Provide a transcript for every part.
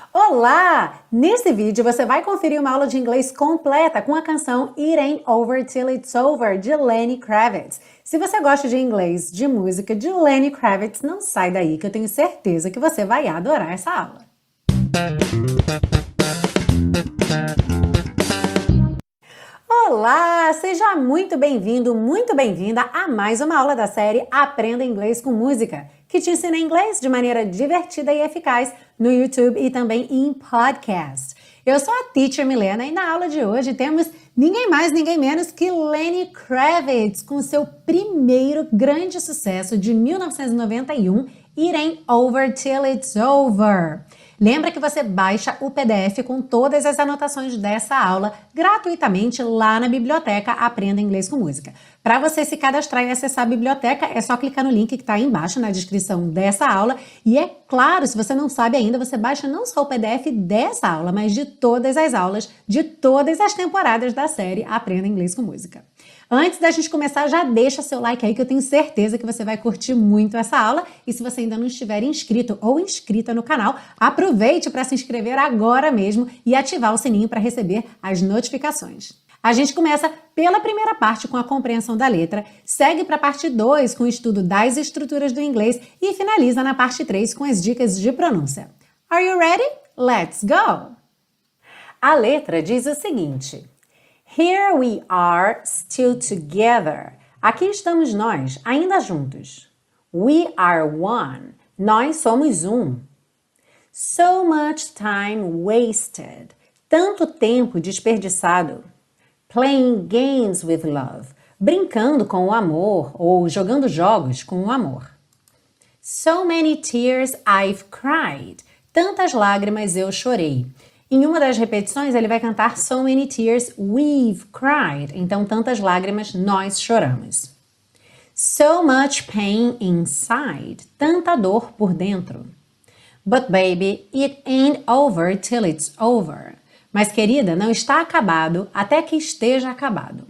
Olá! Nesse vídeo você vai conferir uma aula de inglês completa com a canção It Ain't Over Till It's Over, de Lenny Kravitz. Se você gosta de inglês, de música de Lenny Kravitz, não sai daí que eu tenho certeza que você vai adorar essa aula. Olá! Seja muito bem-vindo, muito bem-vinda a mais uma aula da série Aprenda Inglês com Música, que te ensina inglês de maneira divertida e eficaz no YouTube e também em podcast. Eu sou a Teacher Milena e na aula de hoje temos ninguém mais, ninguém menos que Lenny Kravitz com seu primeiro grande sucesso de 1991, It Ain't Over Till It's Over. Lembra que você baixa o PDF com todas as anotações dessa aula gratuitamente lá na biblioteca Aprenda Inglês com Música. Para você se cadastrar e acessar a biblioteca, é só clicar no link que está aí embaixo na descrição dessa aula. E é claro, se você não sabe ainda, você baixa não só o PDF dessa aula, mas de todas as aulas, de todas as temporadas da série Aprenda Inglês com Música. Antes da gente começar, já deixa seu like aí que eu tenho certeza que você vai curtir muito essa aula. E se você ainda não estiver inscrito ou inscrita no canal, aproveite para se inscrever agora mesmo e ativar o sininho para receber as notificações. A gente começa pela primeira parte com a compreensão da letra, segue para a parte 2 com o estudo das estruturas do inglês e finaliza na parte 3 com as dicas de pronúncia. Are you ready? Let's go! A letra diz o seguinte: Here we are still together. Aqui estamos nós, ainda juntos. We are one. Nós somos um. So much time wasted. Tanto tempo desperdiçado. Playing games with love. Brincando com o amor ou jogando jogos com o amor. So many tears I've cried. Tantas lágrimas eu chorei. Em uma das repetições, ele vai cantar So many tears we've cried. Então, tantas lágrimas nós choramos. So much pain inside. Tanta dor por dentro. But baby, it ain't over till it's over. Mas, querida, não está acabado até que esteja acabado.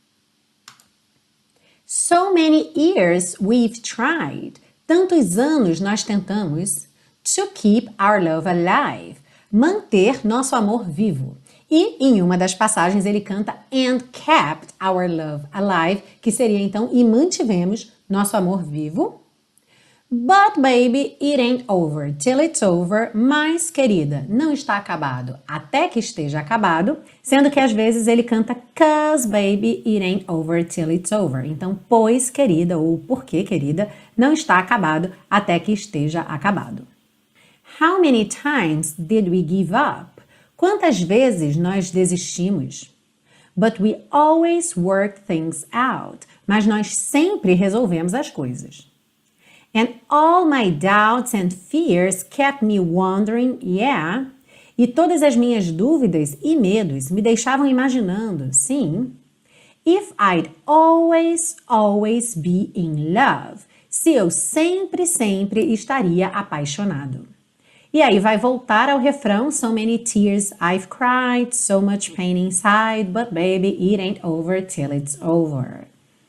So many years we've tried. Tantos anos nós tentamos to keep our love alive. Manter nosso amor vivo. E em uma das passagens ele canta and kept our love alive, que seria então e mantivemos nosso amor vivo. But baby, it ain't over till it's over. Mas, querida, não está acabado até que esteja acabado, sendo que às vezes ele canta cause baby, it ain't over till it's over. Então, pois, querida, ou porque, querida, não está acabado até que esteja acabado. How many times did we give up? Quantas vezes nós desistimos? But we always work things out. Mas nós sempre resolvemos as coisas. And all my doubts and fears kept me wondering, yeah. E todas as minhas dúvidas e medos me deixavam imaginando, sim. If I'd always be in love. Se eu sempre estaria apaixonado. E aí vai voltar ao refrão, so many tears I've cried, so much pain inside, but baby, it ain't over till it's over.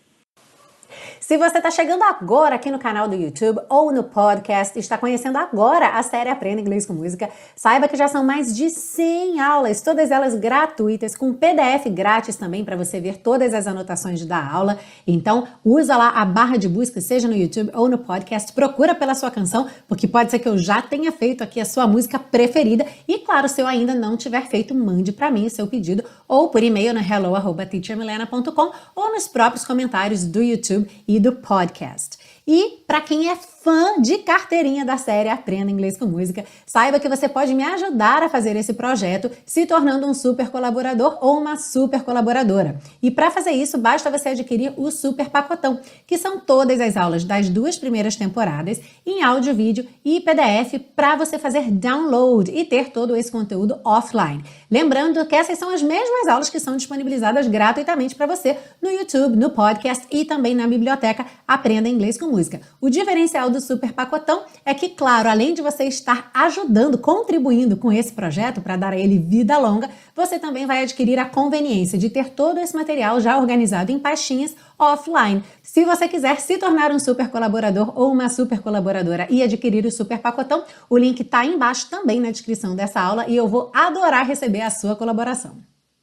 Se você está chegando agora aqui no canal do YouTube ou no podcast, está conhecendo agora a série Aprenda Inglês com Música, saiba que já são mais de 100 aulas, todas elas gratuitas, com PDF grátis também para você ver todas as anotações da aula. Então, usa lá a barra de busca, seja no YouTube ou no podcast, procura pela sua canção, porque pode ser que eu já tenha feito aqui a sua música preferida. E claro, se eu ainda não tiver feito, mande para mim o seu pedido ou por e-mail no hello@teachermilena.com ou nos próprios comentários do YouTube e do podcast. E para quem é fã de carteirinha da série Aprenda Inglês com Música, saiba que você pode me ajudar a fazer esse projeto se tornando um super colaborador ou uma super colaboradora. E para fazer isso, basta você adquirir o Super Pacotão, que são todas as aulas das 2 primeiras temporadas em áudio, vídeo e PDF para você fazer download e ter todo esse conteúdo offline. Lembrando que essas são as mesmas aulas que são disponibilizadas gratuitamente para você no YouTube, no podcast e também na biblioteca Aprenda Inglês com Música. O diferencial do Super Pacotão é que, claro, além de você estar ajudando, contribuindo com esse projeto para dar a ele vida longa, você também vai adquirir a conveniência de ter todo esse material já organizado em pastinhas offline. Se você quiser se tornar um super colaborador ou uma super colaboradora e adquirir o Super Pacotão, o link está aí embaixo também na descrição dessa aula e eu vou adorar receber a sua colaboração.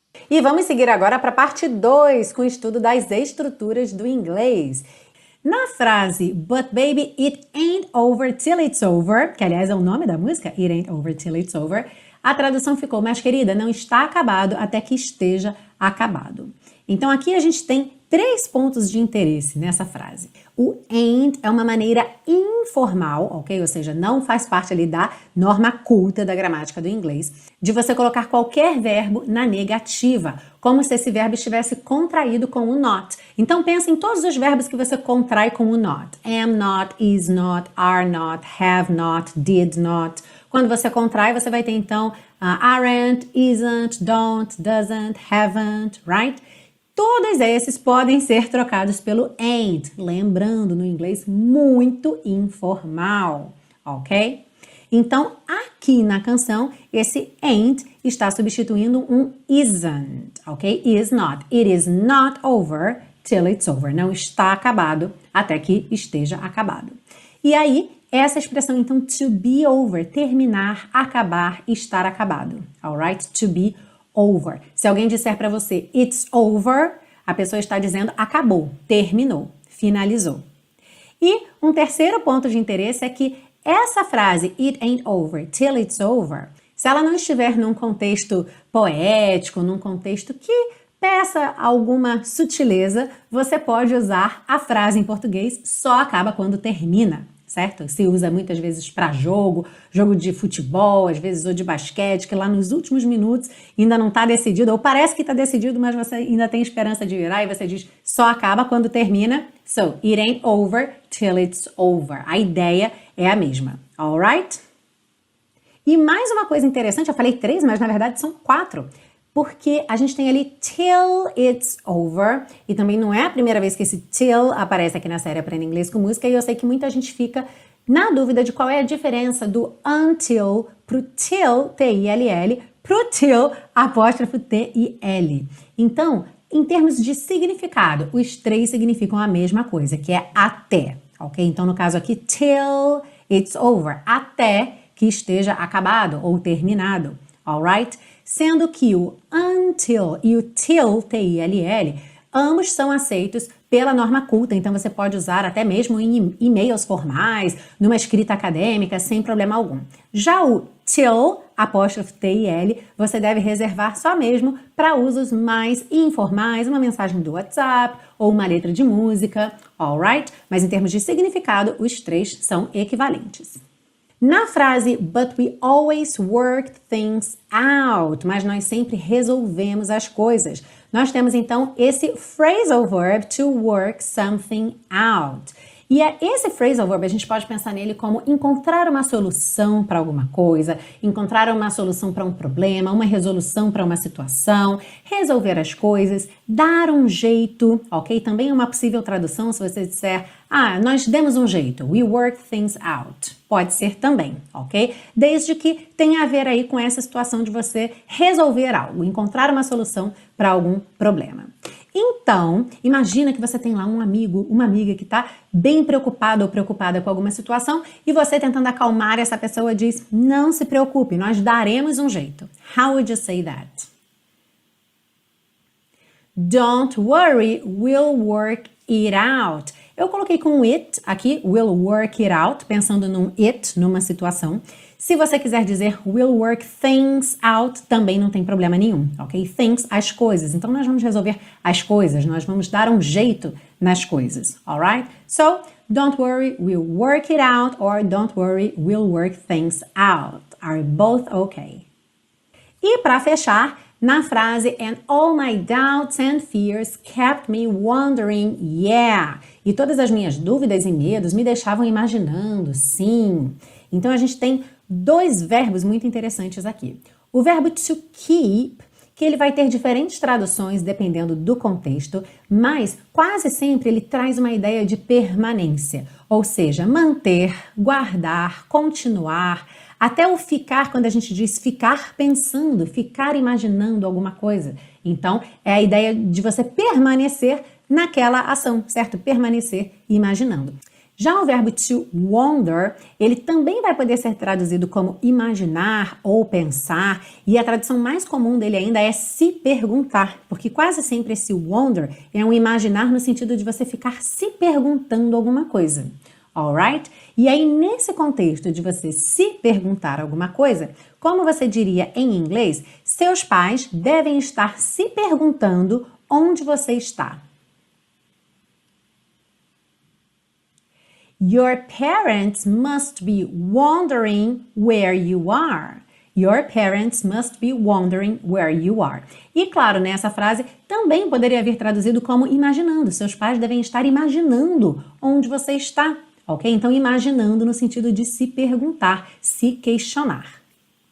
E vamos seguir agora para a parte 2, com o estudo das estruturas do inglês. Na frase But baby, it ain't over till it's over, que aliás é o nome da música, It ain't over till it's over, a tradução ficou, mas querida, não está acabado até que esteja acabado. Então aqui a gente tem 3 pontos de interesse nessa frase. O ain't é uma maneira informal, ok? Ou seja, não faz parte ali da norma culta da gramática do inglês, de você colocar qualquer verbo na negativa, como se esse verbo estivesse contraído com o not. Então pensa em todos os verbos que você contrai com o not. Am not, is not, are not, have not, did not. Quando você contrai, você vai ter então aren't, isn't, don't, doesn't, haven't, right? Todos esses podem ser trocados pelo ain't, lembrando no inglês muito informal, ok? Então, aqui na canção, esse ain't está substituindo um isn't, ok? Is not. It is not over till it's over. Não está acabado até que esteja acabado. E aí, essa expressão, então, to be over, terminar, acabar, estar acabado, alright? To be over. Se alguém disser para você it's over, a pessoa está dizendo acabou, terminou, finalizou. E um terceiro ponto de interesse é que essa frase it ain't over till it's over, se ela não estiver num contexto poético, num contexto que peça alguma sutileza, você pode usar a frase em português só acaba quando termina. Certo? Se usa muitas vezes para jogo de futebol, às vezes ou de basquete, que lá nos últimos minutos ainda não está decidido, ou parece que está decidido, mas você ainda tem esperança de virar e você diz só acaba quando termina. So, it ain't over till it's over. A ideia é a mesma, alright? E mais uma coisa interessante, eu falei 3, mas na verdade são 4. Porque a gente tem ali till it's over, e também não é a primeira vez que esse till aparece aqui na série Aprenda Inglês com Música, e eu sei que muita gente fica na dúvida de qual é a diferença do until pro till, T-I-L-L, pro till, apóstrofo T-I-L. Então, em termos de significado, os 3 significam a mesma coisa, que é até, ok? Então, no caso aqui, till it's over, até que esteja acabado ou terminado, alright? Sendo que o until e o till, T-I-L-L, ambos são aceitos pela norma culta, então você pode usar até mesmo em e-mails formais, numa escrita acadêmica, sem problema algum. Já o till, apóstrofo T-I-L, você deve reservar só mesmo para usos mais informais, uma mensagem do WhatsApp ou uma letra de música, alright? Mas em termos de significado, os 3 são equivalentes. Na frase but we always work things out, mas nós sempre resolvemos as coisas, nós temos então esse phrasal verb to work something out. E esse phrasal verb, a gente pode pensar nele como encontrar uma solução para alguma coisa, encontrar uma solução para um problema, uma resolução para uma situação, resolver as coisas, dar um jeito, ok? Também é uma possível tradução se você disser, nós demos um jeito, we work things out. Pode ser também, ok? Desde que tenha a ver aí com essa situação de você resolver algo, encontrar uma solução para algum problema. Então, imagina que você tem lá um amigo, uma amiga que está bem preocupado ou preocupada com alguma situação e você tentando acalmar essa pessoa diz, não se preocupe, nós daremos um jeito. How would you say that? Don't worry, we'll work it out. Eu coloquei com it aqui, will work it out, pensando num it, numa situação. Se você quiser dizer will work things out, também não tem problema nenhum, ok? Things, as coisas. Então, nós vamos resolver as coisas, nós vamos dar um jeito nas coisas, alright? So, don't worry, we'll work it out, or don't worry, we'll work things out. Are both okay? E para fechar, na frase and all my doubts and fears kept me wondering, yeah. E todas as minhas dúvidas e medos me deixavam imaginando, sim. Então a gente tem 2 verbos muito interessantes aqui. O verbo to keep, que ele vai ter diferentes traduções dependendo do contexto, mas quase sempre ele traz uma ideia de permanência, ou seja, manter, guardar, continuar, até o ficar, quando a gente diz ficar pensando, ficar imaginando alguma coisa. Então, é a ideia de você permanecer naquela ação, certo? Permanecer imaginando. Já o verbo to wonder, ele também vai poder ser traduzido como imaginar ou pensar, e a tradução mais comum dele ainda é se perguntar, porque quase sempre esse wonder é um imaginar no sentido de você ficar se perguntando alguma coisa. Alright? E aí, nesse contexto de você se perguntar alguma coisa, como você diria em inglês, seus pais devem estar se perguntando onde você está. Your parents must be wondering where you are. Your parents must be wondering where you are. E claro, nessa frase também poderia vir traduzido como imaginando. Seus pais devem estar imaginando onde você está, ok? Então, imaginando no sentido de se perguntar, se questionar.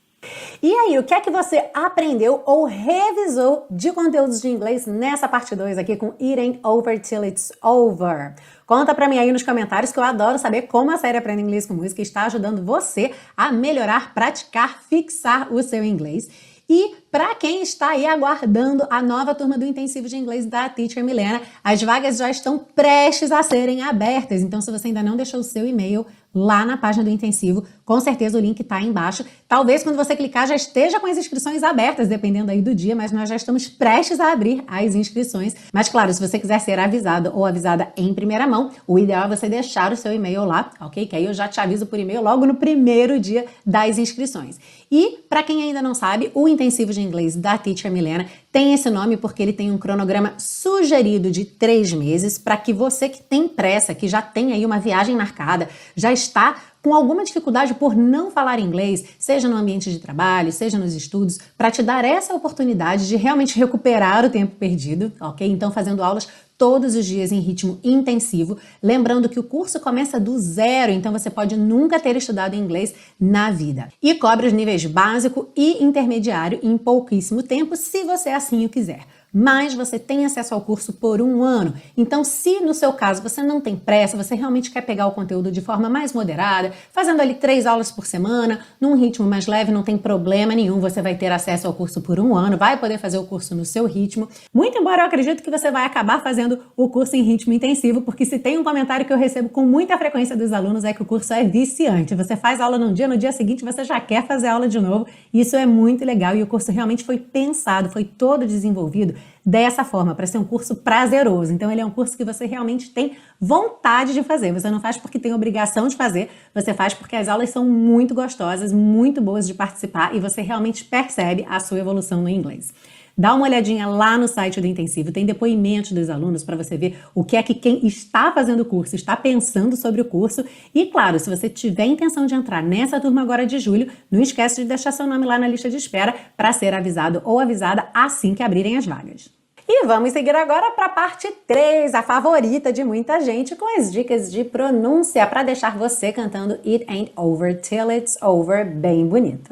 E aí, o que é que você aprendeu ou revisou de conteúdos de inglês nessa parte 2 aqui com It Ain't Over Till It's Over? Conta pra mim aí nos comentários que eu adoro saber como a série Aprenda Inglês com Música está ajudando você a melhorar, praticar, fixar o seu inglês. E para quem está aí aguardando a nova turma do Intensivo de Inglês da Teacher Milena, as vagas já estão prestes a serem abertas. Então, se você ainda não deixou o seu e-mail lá na página do Intensivo, com certeza o link está aí embaixo. Talvez quando você clicar já esteja com as inscrições abertas, dependendo aí do dia, mas nós já estamos prestes a abrir as inscrições. Mas claro, se você quiser ser avisado ou avisada em primeira mão, o ideal é você deixar o seu e-mail lá, ok? Que aí eu já te aviso por e-mail logo no primeiro dia das inscrições. E, para quem ainda não sabe, o Intensivo de Inglês da Teacher Milena tem esse nome porque ele tem um cronograma sugerido de 3 meses para que você que tem pressa, que já tem aí uma viagem marcada, já está com alguma dificuldade por não falar inglês, seja no ambiente de trabalho, seja nos estudos, para te dar essa oportunidade de realmente recuperar o tempo perdido, ok? Então, fazendo aulas todos os dias em ritmo intensivo, lembrando que o curso começa do zero, então você pode nunca ter estudado inglês na vida. E cobre os níveis básico e intermediário em pouquíssimo tempo, se você assim o quiser. Mas você tem acesso ao curso por 1 ano. Então, se no seu caso você não tem pressa, você realmente quer pegar o conteúdo de forma mais moderada, fazendo ali 3 aulas por semana, num ritmo mais leve, não tem problema nenhum, você vai ter acesso ao curso por 1 ano, vai poder fazer o curso no seu ritmo. Muito embora eu acredito que você vai acabar fazendo o curso em ritmo intensivo, porque se tem um comentário que eu recebo com muita frequência dos alunos é que o curso é viciante. Você faz aula num dia, no dia seguinte você já quer fazer aula de novo. Isso é muito legal e o curso realmente foi pensado, foi todo desenvolvido dessa forma, para ser um curso prazeroso. Então, ele é um curso que você realmente tem vontade de fazer. Você não faz porque tem obrigação de fazer, você faz porque as aulas são muito gostosas, muito boas de participar e você realmente percebe a sua evolução no inglês. Dá uma olhadinha lá no site do Intensivo, tem depoimentos dos alunos para você ver o que é que quem está fazendo o curso está pensando sobre o curso. E claro, se você tiver intenção de entrar nessa turma agora de julho, não esquece de deixar seu nome lá na lista de espera para ser avisado ou avisada assim que abrirem as vagas. E vamos seguir agora para a parte 3, a favorita de muita gente, com as dicas de pronúncia para deixar você cantando It Ain't Over Till It's Over bem bonito.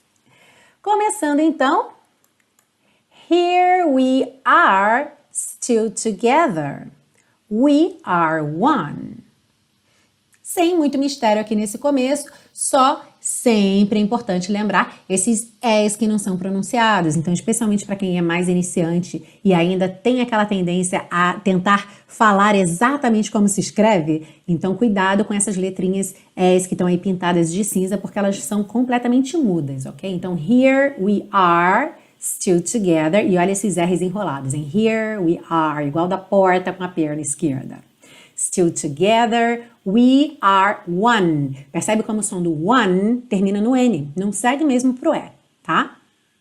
Começando então, Here we are still together. We are one. Sem muito mistério aqui nesse começo, só sempre é importante lembrar esses es que não são pronunciados. Então, especialmente para quem é mais iniciante e ainda tem aquela tendência a tentar falar exatamente como se escreve, então cuidado com essas letrinhas es que estão aí pintadas de cinza, porque elas são completamente mudas, ok? Então, here we are still together. E olha esses R's enrolados, em here we are, igual da porta com a perna esquerda. Still together, we are one. Percebe como o som do one termina no N, não segue mesmo pro E, tá?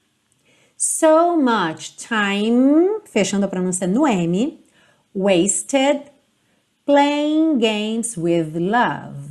So much time, fechando a pronúncia no M, wasted, playing games with love.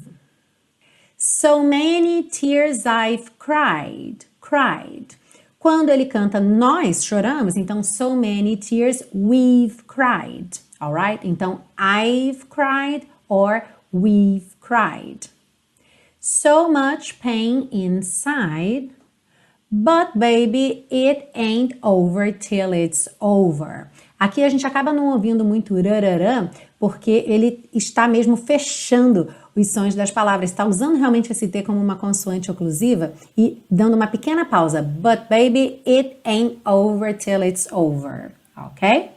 So many tears I've cried. Quando ele canta nós choramos, então so many tears we've cried, alright? Então I've cried or we've cried. So much pain inside, But baby, it ain't over till it's over. Aqui a gente acaba não ouvindo muito rararã, porque ele está mesmo fechando os sons das palavras. Está usando realmente esse T como uma consoante oclusiva e dando uma pequena pausa. But baby, it ain't over till it's over. Ok?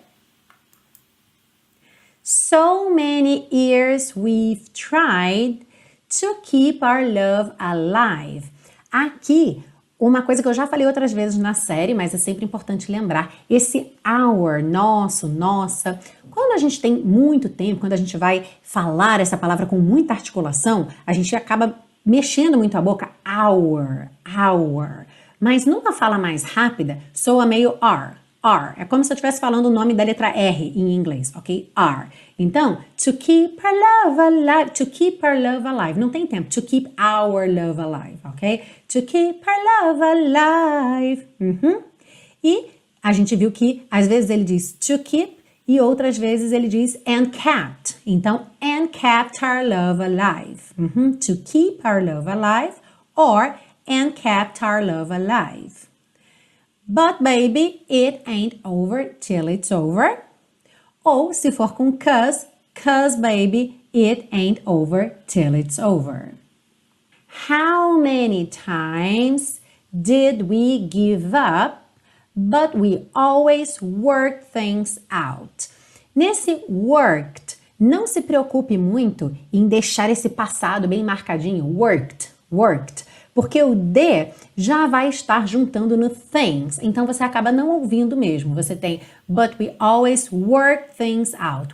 So many years we've tried to keep our love alive. Aqui, uma coisa que eu já falei outras vezes na série, mas é sempre importante lembrar, esse our, nosso, nossa. Quando a gente tem muito tempo, quando a gente vai falar essa palavra com muita articulação, a gente acaba mexendo muito a boca, our. Mas numa fala mais rápida, soa meio are. É como se eu estivesse falando o nome da letra R em inglês, ok? Are. Então, to keep our love alive. Não tem tempo. To keep our love alive, ok? To keep our love alive. E a gente viu que às vezes ele diz to keep e outras vezes ele diz and kept. Então, and kept our love alive. To keep our love alive or and kept our love alive. But baby, it ain't over till it's over. Ou se for com cause baby, it ain't over till it's over. How many times did we give up, but we always work things out? Nesse worked, não se preocupe muito em deixar esse passado bem marcadinho, worked. Porque o D já vai estar juntando no things, então você acaba não ouvindo mesmo. Você tem but we always work things out.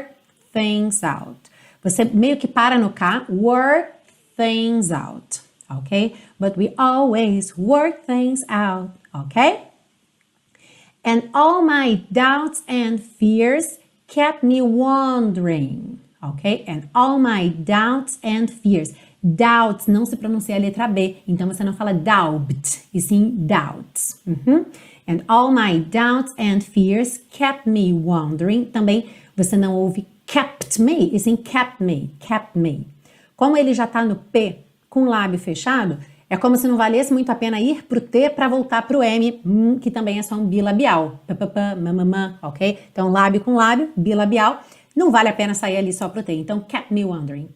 Você meio que para no K, work things out, ok? But we always work things out, ok? And all my doubts and fears kept me wondering, ok? And all my doubts and fears. Doubts não se pronuncia a letra B, então você não fala doubt, e sim doubts. And all my doubts and fears kept me wondering. Também você não ouve kept me, e sim kept me. Como ele já está no P com o lábio fechado, é como se não valesse muito a pena ir pro T para voltar pro M, que também é só um bilabial. Mamamã, ok? Então lábio com lábio, bilabial. Não vale a pena sair ali só pro T. Então kept me wondering.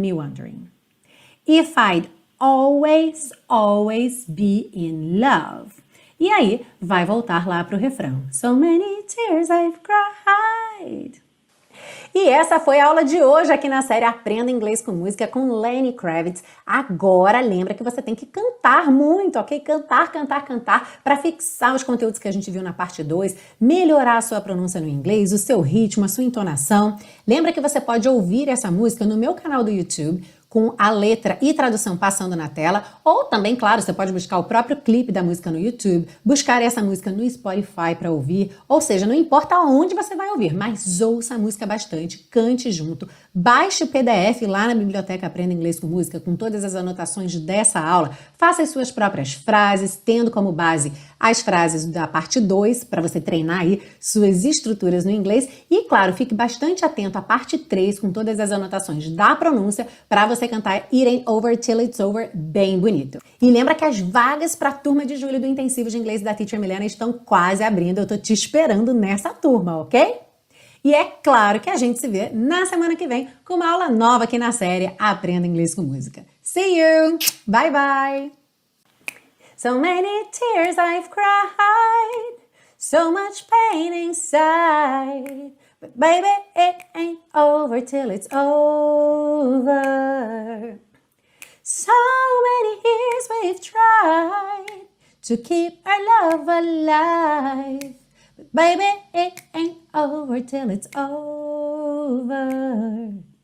If I'd always be in love. E aí, vai voltar lá pro refrão. So many tears I've cried. E essa foi a aula de hoje aqui na série Aprenda Inglês com Música com Lenny Kravitz. Agora, lembra que você tem que cantar muito, ok? Cantar para fixar os conteúdos que a gente viu na parte 2, melhorar a sua pronúncia no inglês, o seu ritmo, a sua entonação. Lembra que você pode ouvir essa música no meu canal do YouTube, com a letra e tradução passando na tela, ou também, claro, você pode buscar o próprio clipe da música no YouTube, buscar essa música no Spotify para ouvir, ou seja, não importa onde você vai ouvir, mas ouça a música bastante, cante junto, baixe o PDF lá na biblioteca Aprenda Inglês com Música, com todas as anotações dessa aula, faça as suas próprias frases, tendo como base as frases da parte 2, para você treinar aí suas estruturas no inglês, e claro, fique bastante atento à parte 3, com todas as anotações da pronúncia, para você cantar It Ain't Over Till It's Over bem bonito. E lembra que as vagas para a turma de julho do Intensivo de Inglês da Teacher Milena estão quase abrindo, eu tô te esperando nessa turma, ok? E é claro que a gente se vê na semana que vem com uma aula nova aqui na série Aprenda Inglês com Música. See you! Bye, bye! So many tears I've cried, so much pain inside, but baby, it ain't over till it's over. So many years we've tried to keep our love alive, but baby, it ain't over till it's over.